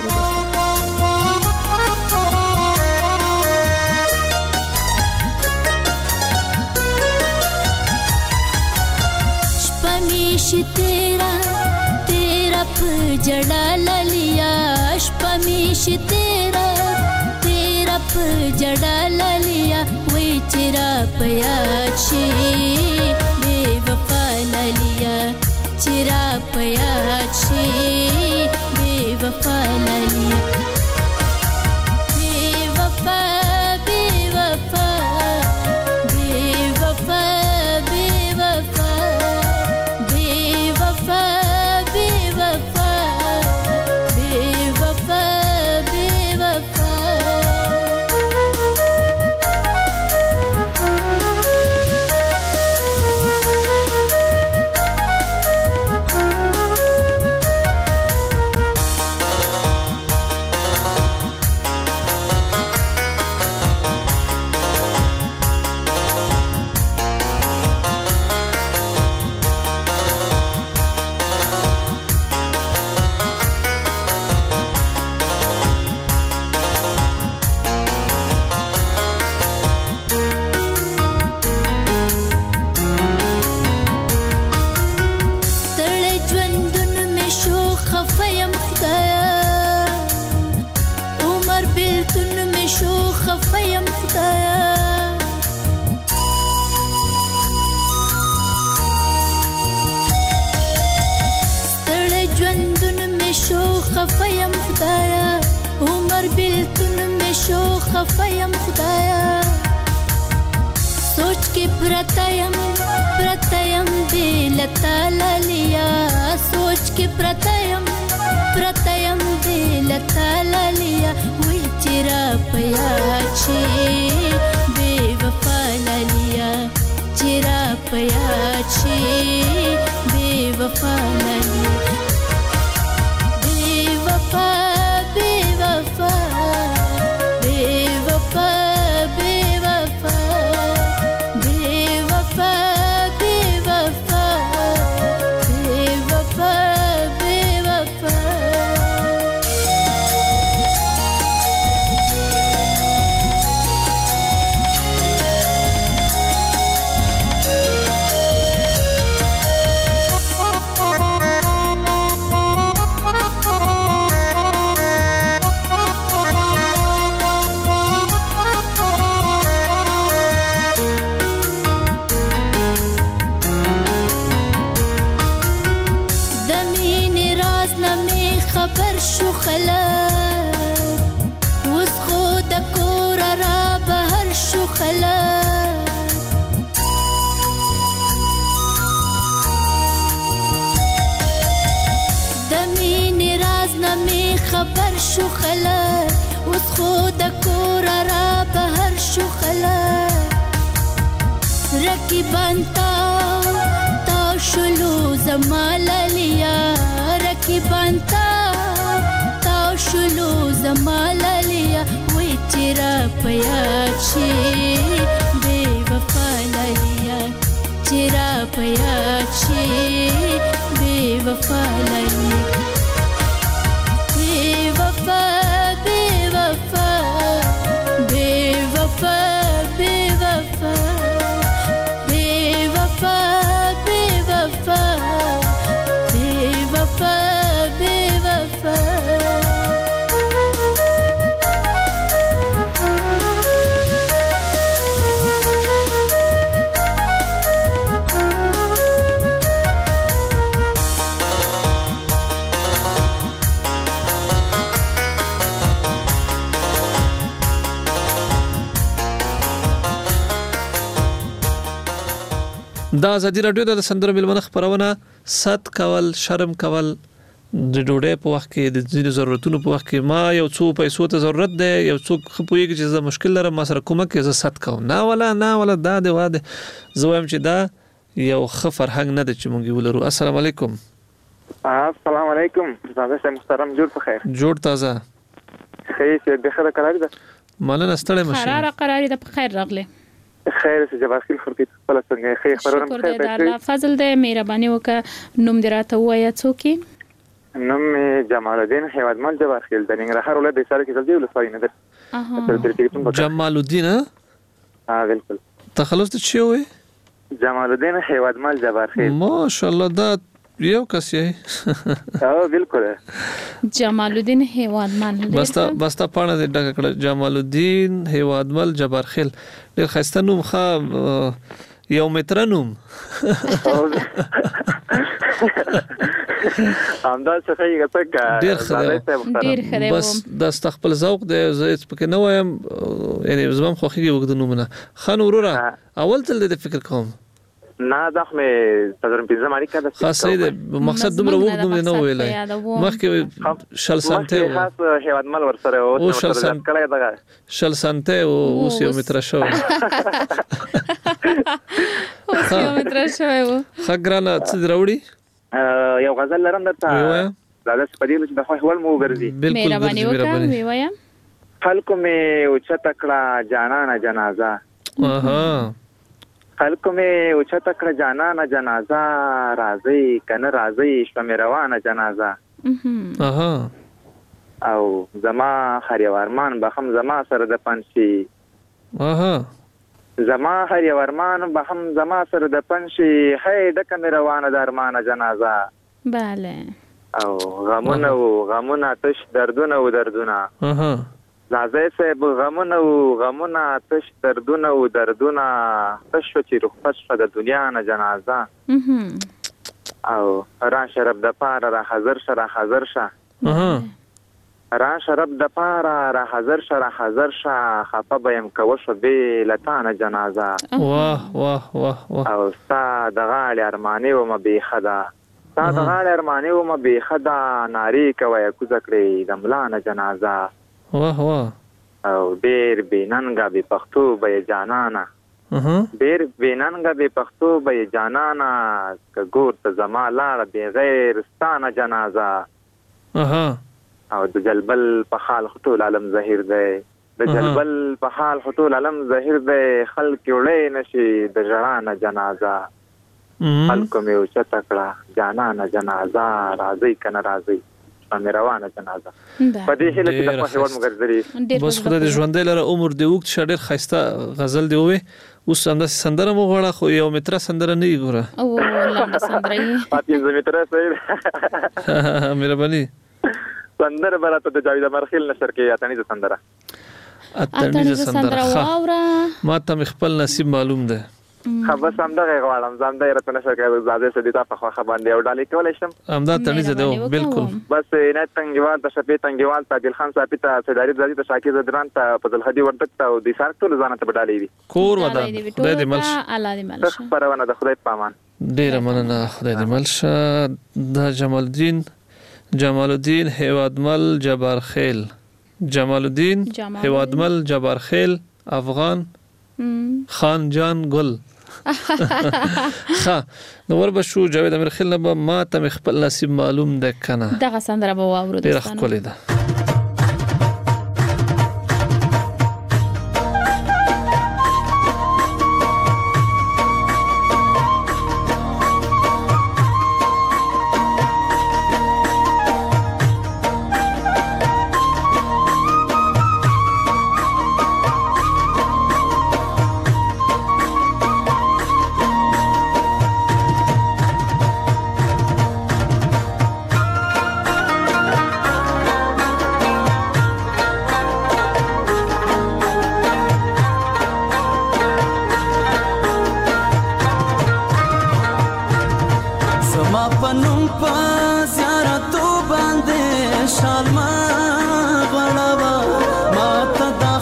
شپمیش تیرا تیرا پجڑا للیا شپمیش تیرا جڑا للیا وی چرا پیاد شی بے وفا للیا چرا پیاد شی بے وفا للیا بے وفا بے وفا بے وفا بے وفا بے وفا بے وفا بے وفا بے وفا خفایم خدایا عمر بیلتون میں شو خفایم خدایا سوچ کے پرتایم پرتایم دلتا لالیا سوچ کے پرتایم پرتایم دلتا لالیا وی چرا پیاچے بے وفا لالیا چرا پیاچے بے وفا لالیا وفا بے وفا بے وفا بے وفا بے وفا بے وفا بے وفا بے وفا شو خلک اوس خو د کور را بهر شو خلک د مینې راز نه مې خبر شو خلک اوس خو د کور را بهر شو خلک رقیبان تا تا شلو زما لالیا رقیبان تا شلو زما لالیا وی چرا پیاد شی بے وفا لالیا چرا پیاد شی بے وفا لالیا بے وفا بے وفا بے وفا بے وفا بے وفا بے وفا بے وفا بے وفا دا ازادي رادیو د سندرو ملمنه خبرونه ست کول شرم کول د ډوډۍ په وخت کې د ځینو ضرورتونو په وخت کې ما یو څو پیسو ته ضرورت دی یو څوک خپويږي چې زه مشکل لرم ما سره کومه کې زه ست کوم نه ولا نه ولا دا دی واده زه وایم چې دا یو ښه فرهنګ نه دی چې مونږ ولرو. السلام علیکم. السلام علیکم. زاده محترم جوړ په خیر. جوړ تازه. خیر څه به خبره قرار ده. مالنه ستړی مشه. قرار قراری د خیر راغله. خیر څه جواب خپل خپل خپل څنګه خیر خبرونه خیر. شکر دې الله فضل دې مهرباني وکړه. نوم دې راته وایا څوک؟ نوم جمال الدین هیوادمل جبارخیل د ننګرهار ولایت د سره کې ځل دی ولسوالۍ نه ده. اها جمال الدین ها بالکل. تخلص ته شو وي؟ جمال الدین هیوادمل جبارخیل. ماشاءالله دا یو کس یې. او بالکل. جمال الدین هیوادمل. بس تا بس تا پانه دې ډکه کړه جمال الدین هیوادمل جبارخیل. ډیر خسته نوم ښه یو متر نوم. همدا څه کوي ګټه ډیر خره بس د استخپل ذوق د زیات پکې نه وایم یعنی زما خوخي وګد نومونه خان ورورا اول تل د فکر کوم نه دغه تجربه په زماري کې خاصه د مقصد دومره وګد نه ویلای مخکې شل سنته خاص هیوادمل ورسره او شل سنته کړه دغه شل سنته او اوس یو متر شو اوس یو متر شو خګرانه څه دروړي یو غزل لرم درته زاده سپدیل چې د خو هول مو ګرځي مهرباني وکړه وی وایم خلکو می او چتکړه جانانه جنازه اها خلکو می او چتکړه جانانه جنازه راځي کنه راځي شوم روانه جنازه اها او زما خري ورمان بخم زما سره د پنشي اها زما هر یو ارمان به هم زما سره د پنشي هي د کمه روانه د ارمانه جنازه bale او غمونه او غمونه تش دردونه او دردونه اها زازه سه غمونه او غمونه تش دردونه او دردونه تش چې رخصت شو د دنیا نه جنازه او را شرب د پاره را حاضر شره حاضر شه اها را شرب د پاره را حاضر شره حاضر شه خفه بیم کوش به لتانه جنازه واه واه واه واه او ستا د غاړې ارماني و مبي خدا ستا د غاړې ارماني و مبي خدا ناری کوي کوزه کړی د ملانه جنازه واه واه او ډیر بیننګا به پښتو به جانانا ډیر بیننګا به پښتو به جانانا ک ګور ته زما لاړه به غیر ستانه جنازه اها او د جلبل په حال خطول عالم ظاهر دی د جلبل په حال خطول عالم ظاهر دی خلک وړې نشي د ژړانه جنازه خلک مې او چتکړه جانانه جنازه راځي کنه راځي مې روانه جنازه په دې هله کې د په هوړ مګرځري بس خدای دې ژوندې لره عمر دې وخت شډر خيسته غزل دی وې اوس هم د سندره مو غواړه خو یو متر سندره نه ګوره او لاندې سندره یې پاتې زمیتره سره مهرباني سندره برات د جاوید مرخیل نشر کې اتنی د سندره اتنی د سندره واوره ما ته خپل نصیب معلوم ده خبر سم دغه غواړم زم د رات نشر کې زاده سدي تا په خو باندې او ډالې کولای شم امدا تنی زده بالکل بس نه تنګوال د شپې تنګوال ته دل خان صاحب ته سداري زادي ته شاکر دران ته په دل هدي ورته ته د سار ټول ځانه ته ډالې وي کور ودا خدای دې ملش الله دې ملش پرونه د خدای پامان ډیر مننه خدای دې ملش د جمال الدین جمال الدین هیوادمل جبارخیل جمال الدین هیوادمل جبارخیل افغان خان جان گل ها نو ور بشو جاوید امرخیل نه ما ته خپل نصیب معلوم ده کنه دغه سندره به واورو ډیر خپل ده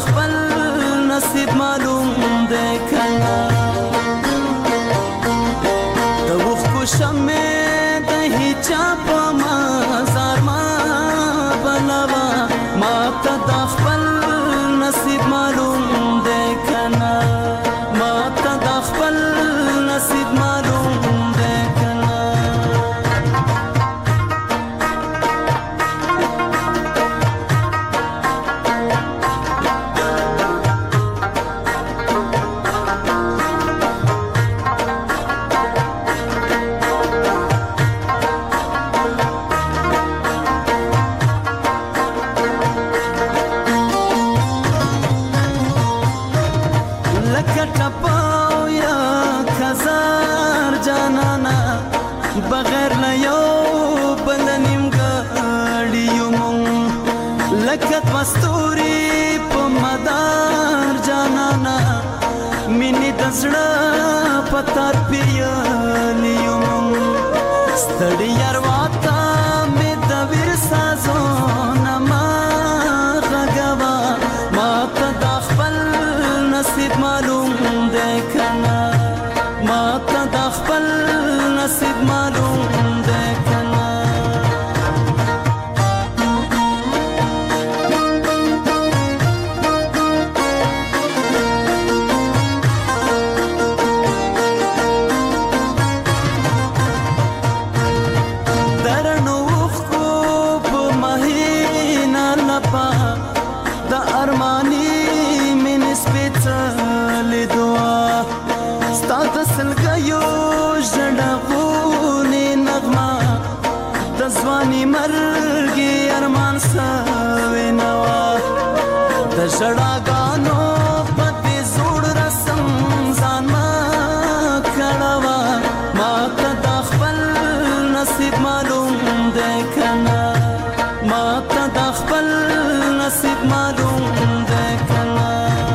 نصیب معلوم ده کنه هیچا په مزار ما بلوا ما ته د خپل نصیب معلوم دی کنه ما ته د خپل نصیب معلوم دی کنه بغیر له یو بل نیمګړي یو مونږ لکه دوه ستوري په مدار جانانه مینې د زړه په تار پیالي یو مونږ ستړي اروا ته مې د ویر سازونه ما غږوه ما ته د خپل نصیب معلوم دی کنه ما ته د خپل نصیب معلوم دی کنه درنو اوښکو په مهینه لپه د ارماني مینې سپېڅلې دعا ستا د سلګیو ژړغونې نغمه د ځواني مرګي ارمان سوې نوا د ژړاګانو په دې زوړ رسم ځان ما کړوه ما ته د خپل نصیب معلوم دی کنه ما ته د خپل نصیب معلوم دی کنه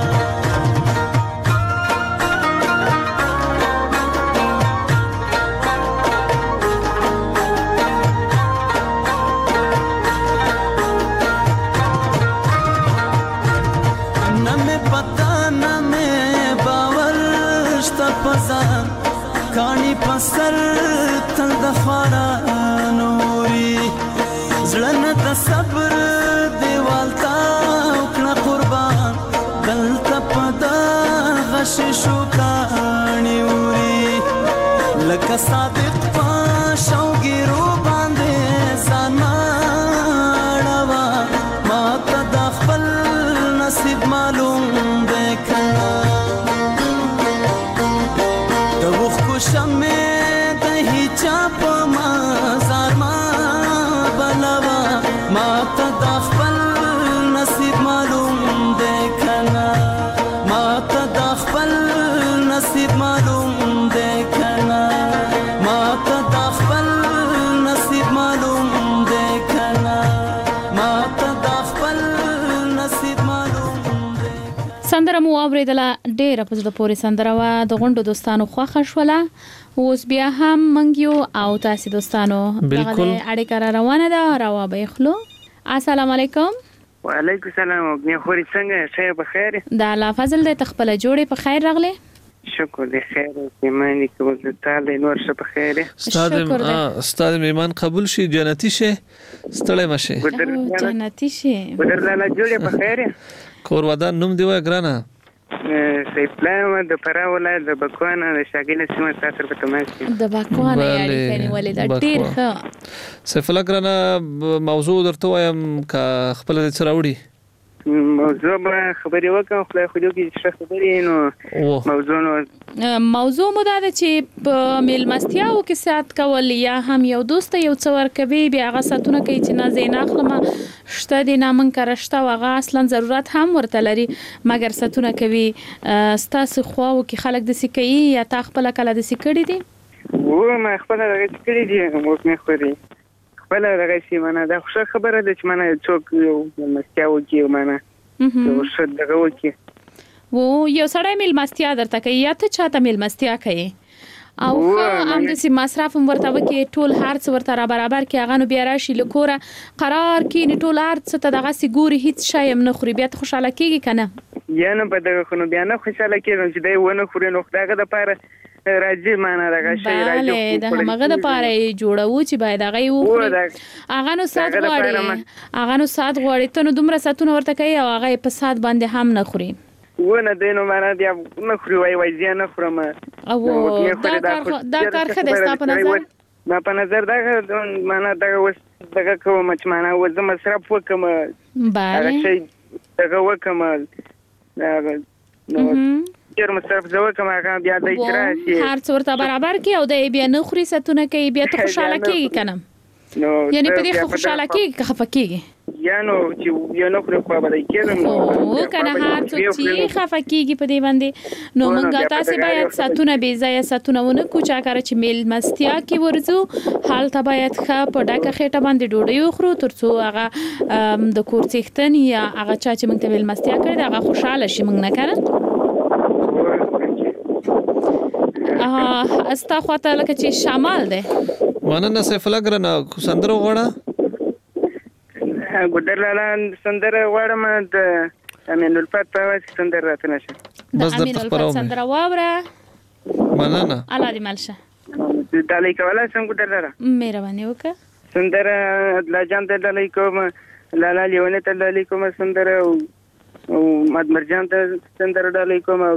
کانی پسر تل د خارانوري زړه نه د صبر دیوال تا وکړه قربان دلته په دغه شیشو کاڼي وري لکه صادق په شوګیرو باندې ځان ما اړوه ما ته د خپل نصیب معلوم دی کنه شمه د هیچا په مزار ما بلوا ما ته د خپل نصیب معلوم دی کنه ما ته د خپل نصیب معلوم دی کنه ما ته د خپل نصیب معلوم دی کنه ما ته د خپل نصیب معلوم دی سندره مو اوریدله ډیره په زړه پورې سندره وا د غونډو دوستانو خوښه شوله اوس بیا هم منګیو او تاسو دوستانو دغه اړیکه را روانه ده راو به خلو السلام علیکم وعلیکم السلام وګنی خوري څنګه شه په خیر دا الله فضل دې تخپل جوړې په خیر راغله شکر دې خیر دې مانی کوم تعالی نور شه په خیر استاد استاد میمان قبول شي جنتی شه ستړی مشه جنتی شه بدرلاله جوړې په خیر کور ودان نوم دی وګرانه سیپلام د فرا ولایت د بکوانه د شاګینه سیمه تاسو په تماس د بکوانه یعنی کني ولې د ډیر ښه سیفلا ګرانه موضوع درته وایم کا خپل د چراوړي موضوع به خبرې وکم خو خو دې چې خبرې نو موضوع نو موضوع مو دا چې په میلمستیاو کې سات کول یا هم یو دوست یو څور کوي بیا هغه ساتونه کوي چې نه زینا خلمه شته دي نامن کرشته واغه اصلا ضرورت هم ورته لري مګر ساتونه کوي ستاسو خواو کې خلک د سکي یا تا خپل کله د سکړي دي و ما خپل د سکړي دي مو نه خوري خپل دغه شي منه دا خوشا خبره ده چې منه څوک یو مستیاو کې منه یو څه دغه وکی و یو سړی میلمستیا درته کوي یا ته چاته میلمستیا کوي او هم د سی مصرف ورته وکي ټول هرڅ ورته را برابر کې هغه نو بیا راشي لکوره قرار کې نه ټول هرڅ ته دغه سی ګوري هیڅ شی هم نه خوري بیا ته خوشاله کیږي کنه یا نه په دغه خو بیا نه خوشاله کیږي چې دی ونه خوري نو دغه د پاره راځي معنا دغه شی راځي بله د هغه د پاره جوړو چې باید هغه یو هغه نو سات غواړي هغه نو سات غواړي ته نو دومره ساتونه ورته کوي او هغه په سات باندې هم نه خوري ونه دینو معنا دی نه خوري وای وای زه نه خورم او دا کار دا کار خدای ستاسو په نظر ما په نظر دا معنا دا وس دغه کوم چې معنا و زه مصرف وکم بله شي دغه وکم نو ډیر مصرف زو کوم هغه بیا د اجرا شي هر څور ته برابر کی او د بیا نه خوري ستونه کوي بیا ته خوشاله کیږي کنه نو یعنی په دې خوشاله کیږي که خفه کیږي یا نو چې یا نو خوري په باندې کېږم او کنه هر څوک چې خفه کیږي په دې باندې نو موږ تاسو باید ستونه بي ځای ستونه ونه کوچا کار چې میل مستیا کی ورزو حال ته باید ښه په ډاکه خېټه باندې ډوډۍ خورو ترڅو هغه د کور څښتن یا هغه چا چې موږ ته میل مستیا کړی هغه خوشاله شي موږ نه کړه اه استا خواته لکه چې شمال ده مننه سیف الله ګرنه سندره غواړه ګډر لاله سندره غواړم د امین الفت په واسطه سندره راته نشه بس د خبرو سندره واوره مننه الله دې مالشه د دالای کوله څنګه ګډر لاله مهرباني وکړه سندره د لاجان د دالای کوم لاله لیونه ته دالای کوم سندره او مدمرجان ته سندره دالای کوم او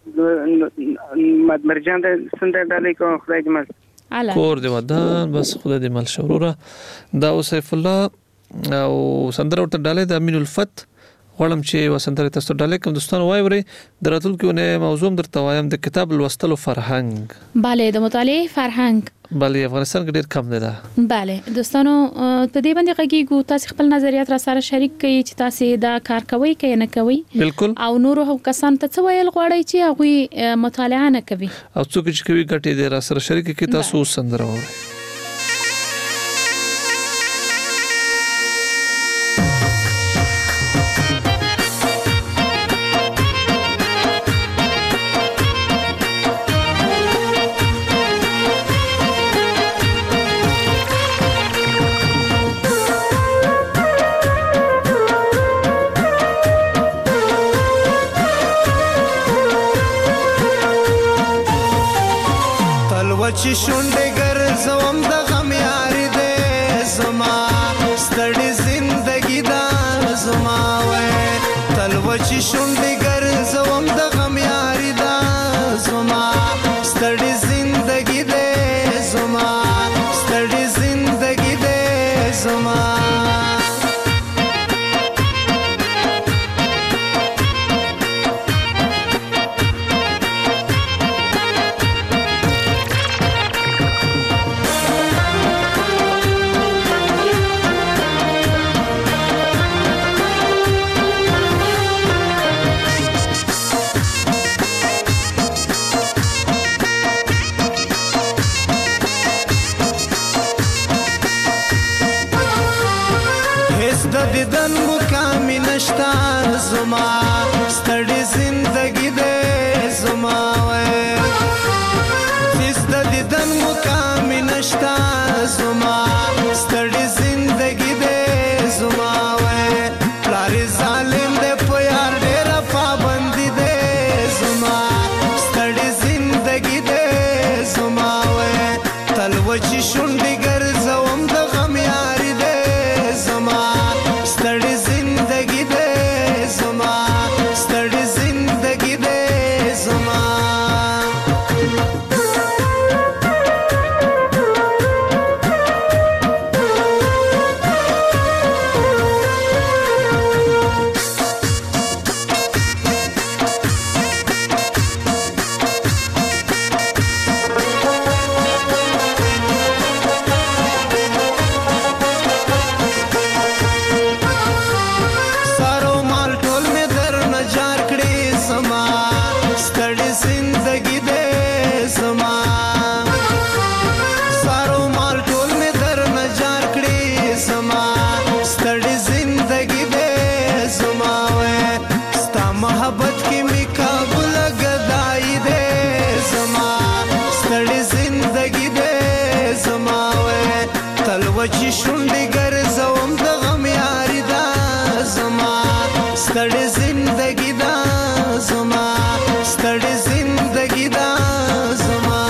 مدمرجان ته سندره دالای کوم خدای دې مال کور دې ودان بس خدای دې مال شوروره دا سیف الله او سندره ورته ډالې د امین الفت غواړم چې وسندره تاسو ډالې کوم دوستانو وایوري دراتل کې موضوع درته وایم د کتاب لوستلو فرهنګ bale د مطالعه فرهنګ bale افغانستان کې ډیر کم دی دا bale دوستانو په دې باندې غږیږو تاسو خپل نظریات را سره شریک کړئ چې تاسو دا کار کوي کې نه کوي بالکل او نورو کسان ته څه ویل غواړي چې هغه مطالعه نه کوي او څوک چې کوي ګټي دې را سره شریک کړي تاسو سندره وایي چې شونډې ګرځوم د غم یاري دې زما ستړي زندګي دا زما وې تلو چې شونډې ګرځوم د غم یاري دا زما ستړي زندګي دې زما ستړي زندګي دې زما ددن مقامی نشتا زما ستړي زندگی دې زما وې هیڅ ددن مقامی نشتا زما ستړي زندگی دې زما وې پلار ظالم دې په یار ډېر پابندي دې زما ستړي زندگی دې زما وې تلو چې شونډې ګرځوم د غم یاري دې زما ستړي زندگی دې زما ستړي زندگی دې زما چې شونډې ګرځوم د غم یاري دا زما ستړي زندگی دا زما ستړي زندگی دا زما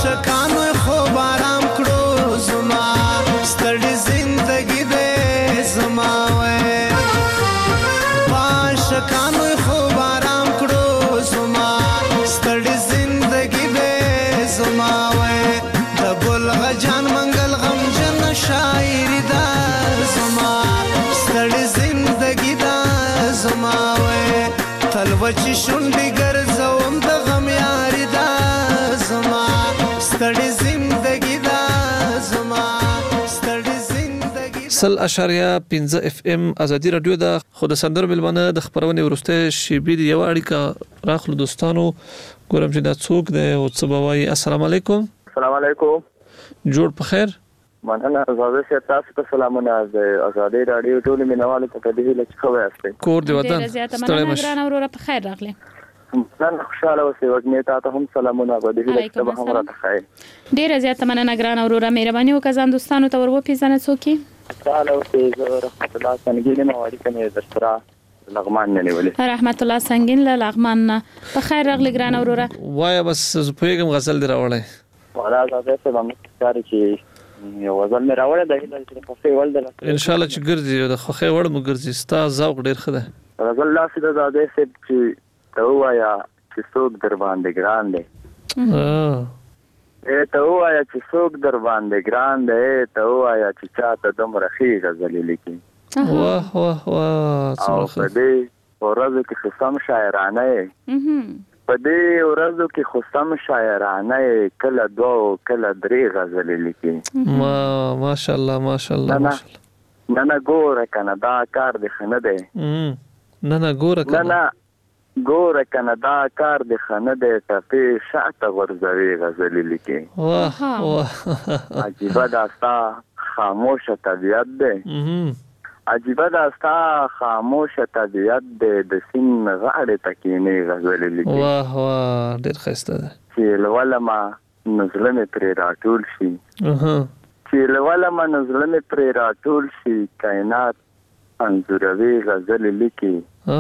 عاشقانو خوب آرام کړو زما ستړي زندگی دې زما وې عاشقانو خوب آرام کړو زما ستړي زندگی دې زما وې د بلغ جان منګل غم جن شاعری دا زما ستړي زندگی دا زما وې تلوچی شونډي ګرځوم د غم یاري دا زما ستړي زندگی دا زما ستړي زندگی سل اشاریه پنځه اف ام ازادي رادیو د خود سندر ملمنه د خبرونه ورسته شیبې دی یو اړیکه راخلو دوستانو ګورم چې دا څوک دی او څه بوي. السلام علیکم. السلام علیکم. جوړ په خیر. مننه. زاده شه تاسو ته سلامونه از ازادي رادیو ټول مینوالو ته کدی لچ خو واسته کور دی وطن ستړي مش ګران اورره په خیر راغلی. نن خوشاله اوسې وګنې ته هم سلامونه غوډه لچ ته هم راته خیر. ډیر زیاته مننه ګران اورره مهرباني وکړه دوستانو ته ورو پیژنه څوکي. خوشاله اوسې زه رحمت الله سنگین مواري کنه درسره لغمان نه نیولې. رحمت الله سنگین له لغمان نه په خیر راغلی ګران اورره. وای بس پیغام غزل دی راوړی. ولا زاده څه باندې کاری چې یو غزل مې راوړی د هیله چې خوښي ول ده ان شاء الله چې ګرځي د خوښي وړ مو ګرځي ستا ذوق ډیر ښه ده. غزل لا سید زاده څه چې ته وایا چې څوک در باندې ګران دی. اه اے ته وایا چې څوک در باندې ګران دی ته وایا چې چاته دومره ښې غزلې لیکي. واه واه واه او په دې ورځو کې خصم شاعرانه یې په دې ورځو کې خصم شاعرانه یې کله دوه کله درې غزلې لیکي. ما ماشاءالله ماشاءالله ماشاءالله. نه نه ګوره کنه دا کار دی خنه دی. نه نه ګوره کنه نه نه ګوره کنه دا کار دی خنه دی ته شاته ورځوي غزلې لیکي. واه واه عجیبه داستا خاموشه طبیعت دی. عجیبه داستا خاموشه طبیعت دی د سین غاړې تکینې غزلې لیکي. واه واه ډېر ښایسته ده. چې لولما نزله مې پرې راټول شي چې لولما نزله مې پرې راټول شي کائنات انځوروي غزلې لیکي.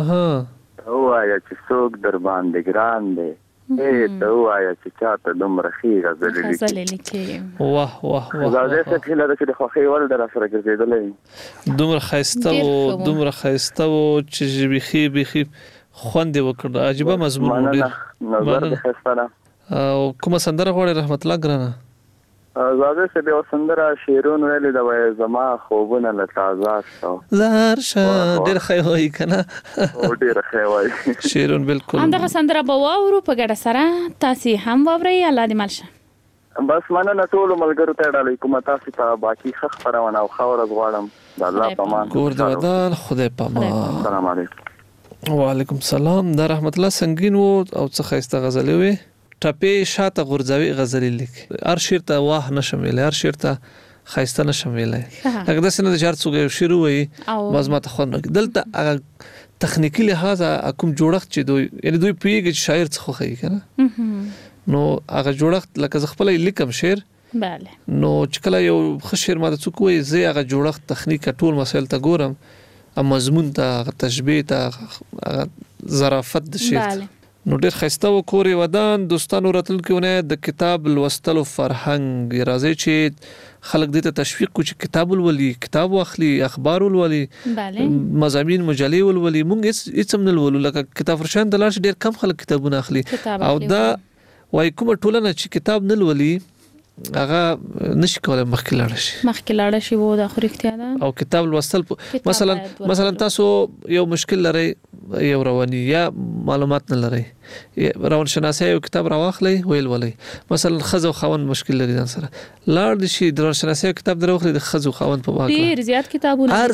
وایه چې څوک در باندې ګران دی اے ته وایه چې چاته دومره ښې غزلې لیکي. واه واه واه زاده څه هیله ده چې د خوښۍ وړ در سره ګرځېدلی دومره ښایسته و دومره ښایسته و چې بیخي بیخي خوند یې وکړ. عجیبه مضمون و ډېر. نظر دې ښایسته ده. او کومه سندره غواړې رحمت الله ګرانه؟ زاده څه بیا سندره شعرونه ویلي ده وایي زما خوبونه له تازه شو لار شه ډېر ښه وایي که نه؟ ډېره ښه وایي شعرونه بالکل. همدغه سندره به واورو په ګډه سره تاسې هم واورئ. الله دې مل شه. بس مننه ټولو ملګرو ته ډالۍ کوم تاسو ته باقي ښه خپرونه او ښه ورځ غواړم. د الله په امان. کور دې ودان خدای په امان. السلام علیکم. وعلیکم السلام. دا رحمت الله سنگین و او څه ښایسته غزلې وې. ټپې شاته غورځوي غزلې لیکي. هر شعر ته واه نشم ویلی هر شعر ته ښایسته نشم ویلی لکه داسې نه ده چې هر څوک یو شعر ووایي باز ماته خوند راکړي. دلته هغه تخنیکي لحاظه کوم جوړښت چې دوی یعنې دوی پوهېږي چې شاعر څه خوښوي که نه نو هغه جوړښت لکه زه خپله لیکم شعر نو چې کله یو ښه شعر ماته څوک ووایي زه هغه جوړښت تخنیک ټول مسایل ته ګورم مضمون ته هغه تشبیه ته هغه ظرافت د شعر ته نو ډېر ښایسته و. کور ودان دوستانو راتلونکي اونۍ د کتاب لوستلو فرهنګ راځي چې خلک دې ته تشویق کړو چې کتاب ولولي کتاب واخلي اخبار ولولي مضامین مجلې ولولي. موږ هېڅ هم نه لولو لکه کتاب فروشان د لاړ شي ډېر کم خلک کتابونه اخلي او دا وایي کومه ټولنه چې کتاب نه لولي هغه نشي کولای مخکې لاړ شي مخکې لاړ شي و دا خو رښتیا ده. او کتاب لوستل مثلا مثلا تاسو یو مشکل لرئ یو رواني یا معلومات نه لرئ روانشناسي یو کتاب راواخلئ ویل ولئ مثلا ښځه او خاوند مشکل لري ځان سره لاړ دي شي د روانشناسي کتاب دراوخلئ د ښځو خاوند په واقع ډېر زیات کتابونه هر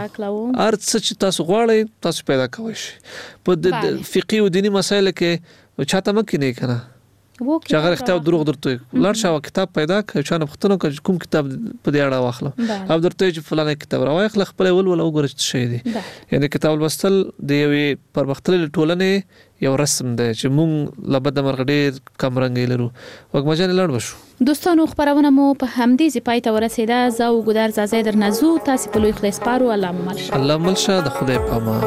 څه چې تاسو غواړئ تاسو پیدا کوئ شي په فقهي او دیني مسایلو کې چاته مه کینئ که نه چې هغه رښتیا او دروغ درته لاړ شه کتاب پیدا کړه چا نه پوښتنه وکړه کوم کتاب په دې اړه واخلم او درته چې فلانه کتاب راواخله خپله یې ولوله وګوره چې څه شی دی. یعنې کتاب لوستل د یوې پرمختللې ټولنې یو رسم دی چې موږ له بده مرغه ډېر کمرنګی لرو. وږمجانې لاړ به شو. دوستانو خپرونه مو په همدې ځای پای ته ورسېده. زه او ګودر زازی درنه ځو. تاسې په لوی خدای سپارو. الله مو مل شه. الله مل شه. د خدای په امان.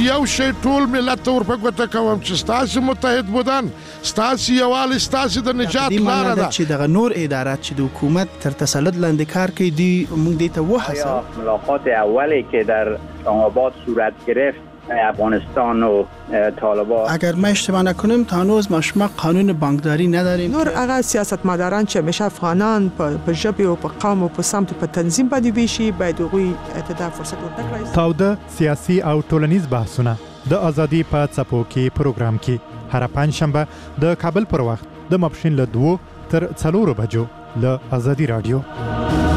یو شی ټول ملت ته ورپګوته کوم چې ستاسو متحد بودن ستاسو یووالی ستاسو د نجات لاره ده چې دغه نور ادارات چې د حکومت تر تسلط لاندې کار کوي دی موږ دې ته وحسه ملاقات اولی که در آباد صورت گرفت افغانستان و طالبان اگر ما اشتباه نکنیم تا هنوز ما قانون بانکداری نداریم نور هغه سیاستمداران چې همیشه افغانان په ژبه او په قوم او په سمت په تنظیم باندې ویشي باید هغوی ته فرصت ورکړي. تاوده سیاسي او ټولنیز بحثونه د ازادي په څپو کې پروګرام کې هر پنځشنبه د کابل پر وخت د ماپښین له دوه تر څلورو بجو له ازادي رادیو.